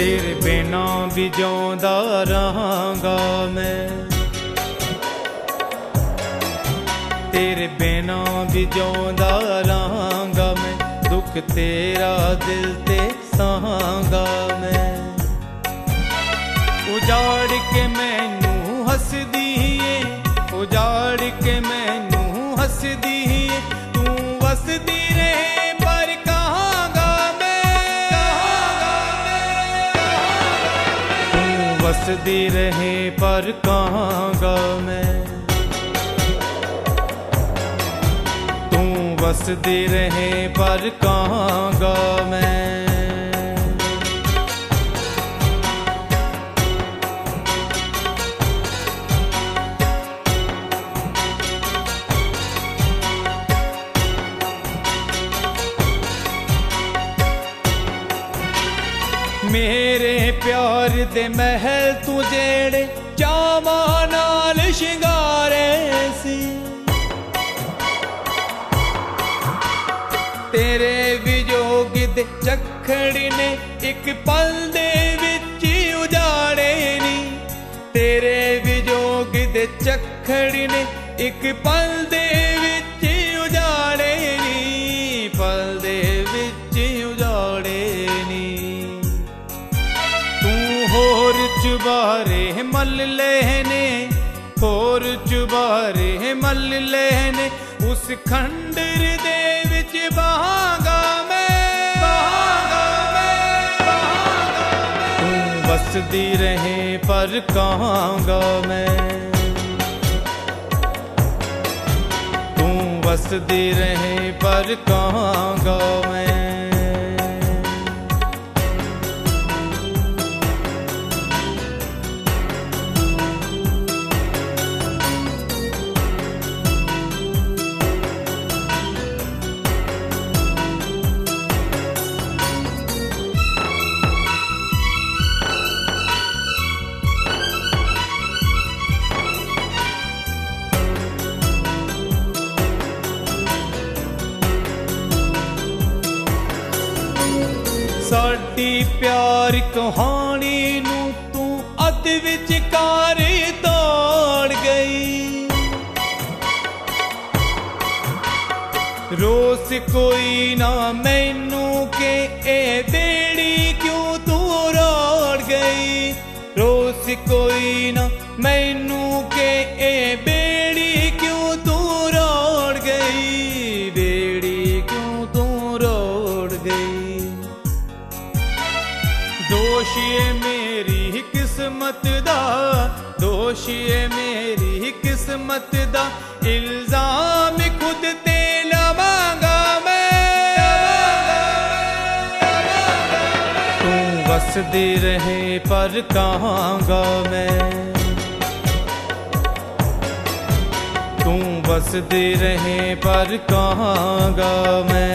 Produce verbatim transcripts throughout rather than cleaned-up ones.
तेरे बिना भी जिਉਂदा रहांगा मैं, तेरे बिना भी जिਉਂदा रहांगा मैं, दुख तेरा दिल ते सहांगा मैं। उजाड़ के मैनू हसदी है, उजाड़ के मैनू हसदी है, तू वसदी रहे पर कहांगा मैं, तू वसदी रहे पर कहांगा मैं, तू वसदी रहे पर कहांगा मैं। मेरे प्यार दे महल तू जेड़े चावां नाल शिंगारे सी, तेरे वियोग दे झक्खड़ ने एक पल दे विच उजाड़े नी, तेरे वियोग दे झक्खड़ ने एक पल दे विच उजाड़े नी, पल दे विच उजाड़े नी। होर चुबारे मल लेने, होर चुबारे मल लेने, उस खंडर दे विच बहांगा मैं, बहांगा मैं, बहांगा मैं। तू वसदी रहे पर कहांगा मैं, तू वसदी रहे पर कहांगा मैं। साडी प्यार कहानी नू तू अध विचकार तोड़ गई, रोस कोई ना मैनू के ए बेड़ी क्यों तू रोड़ गई, रोस कोई ना मैनू के ए बेड़ी क्यों तू रोड़ गई, बेड़ी क्यों तू रोड़ गई। दोषिए मेरी किस्मत दा, दोषिए मेरी किस्मत दा, इल्जाम खुद ते लवांगा मैं, तू वसदी रहे पर कहांगा मैं, तू वसदी रहे पर कहांगा मैं।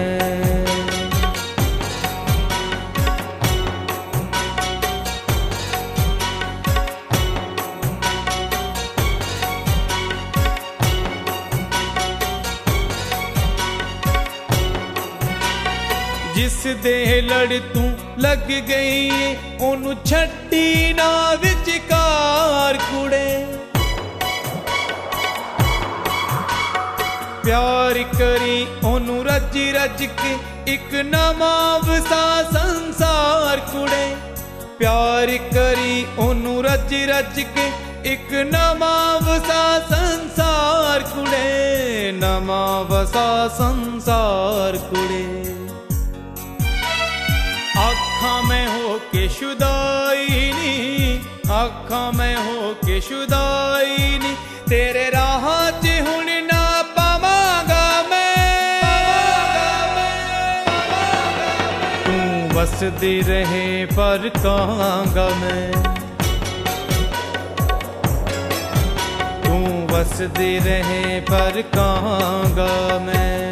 जिस दे लड़ तू लग गई ओनू छड्डी ना विचकार कुड़े, प्यार करी ओनू रज रज के एक नवां वसा संसार कुड़े, प्यार करी ओनू रज रज के एक नवां वसा संसार कुड़े, नवां वसा संसार कुड़े। आँखां में हो के शुदाई नी, आँखां में हो के शुदाई नी, तेरे राह च हुण ना पावांगा मैं, तू वसदी रहे पर कहांगा मैं, तू वसदी रहे पर कहांगा मैं।